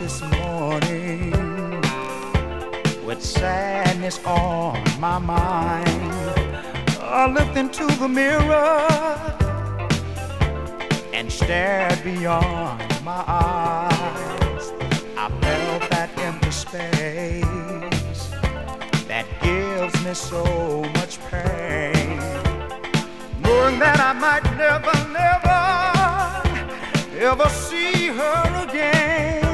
this morning with sadness on my mind. I looked into the mirror and stared beyond my eyes. I felt that empty space that gives me so much pain, knowing that I might never, never, ever see her again.